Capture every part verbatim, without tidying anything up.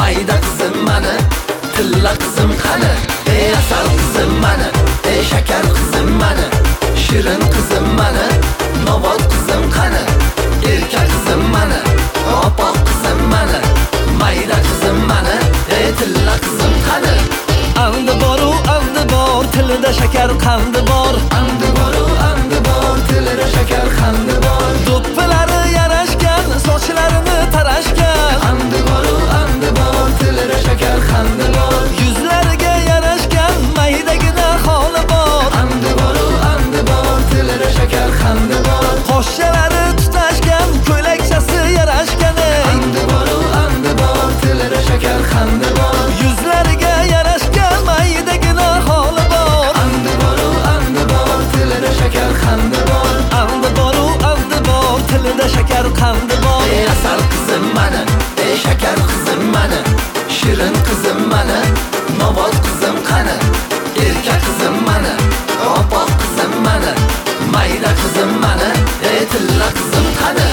mayda qizim mani, tilla qizim qani, ey asal qizim mani, ey shakar qizim mani, shirin qizim mani, novot qizim qani, erka qizim mani, opoq qizim mani, mayda qizim mani, ey tilla qizim qani. Andi boru andi bor, tilida shakar qandi bor. Andi boru andi bor, tilida shakar qandi bor. Do'ppilari yarashgan, sochlarini tarashgan. Andi boru andi bor, tilida shakar qandi bor. Yuzlariga yarashgan, maydagina holi bor. Andi boru andi bor, tilida shakar qandi bor. Qo'shalari tutashgan, ko'ylakchasi yarashgan. Andi boru andi bor, tilida shakar qandi bor. Yuzlariga yarashgan, maydagina holi bor. Andi boru andi bor, tilida shakar qandi bor. Andi boru andi bor, tilida shakar qandi bor. Ey asal qizim mani, ey shakar qizim mani, shirin qizim mani, novot qizim qani, erka qizim mani, opoq qizim mani, mayda qizim mani, ey tilla qizim qani.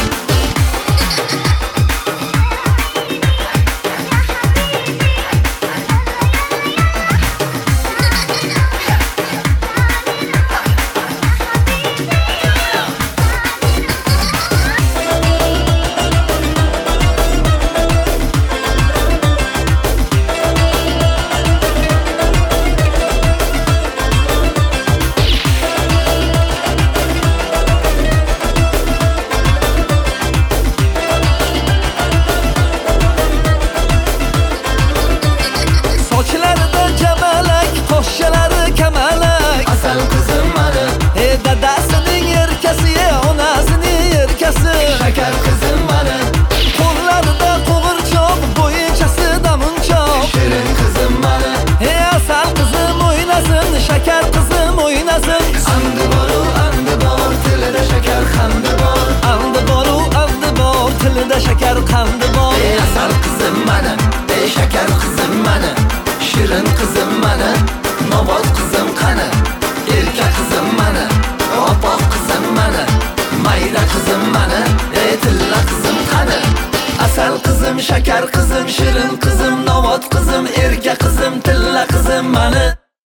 Sochlarida jamalak, qo'shalari kamalak. Asal qizim mani, Ey dadasining erkasi, onasining erkasi. shakar qizim mani, Qo'llarida qo'g'irchoq, bo'yinchasi damunchoq. shirin qizim mani. Ey asal qizim o'ynasin, shakar qizim o'ynasin. Andi boru andi bor, tilida shakar qandi bor. Andi boru andi bor, tilida shakar qandi bor. Ey asal qizim mani, ey shakar qizim mani, shirin qizim mani, novot qizim qani, erka qizim mani, opoq qizim mani, mayda qizim mani, ey tilla qizim qani. Asal qizim, shakar qizim, shirin qizim, novot qizim, erka qizim, tilla qizim mani.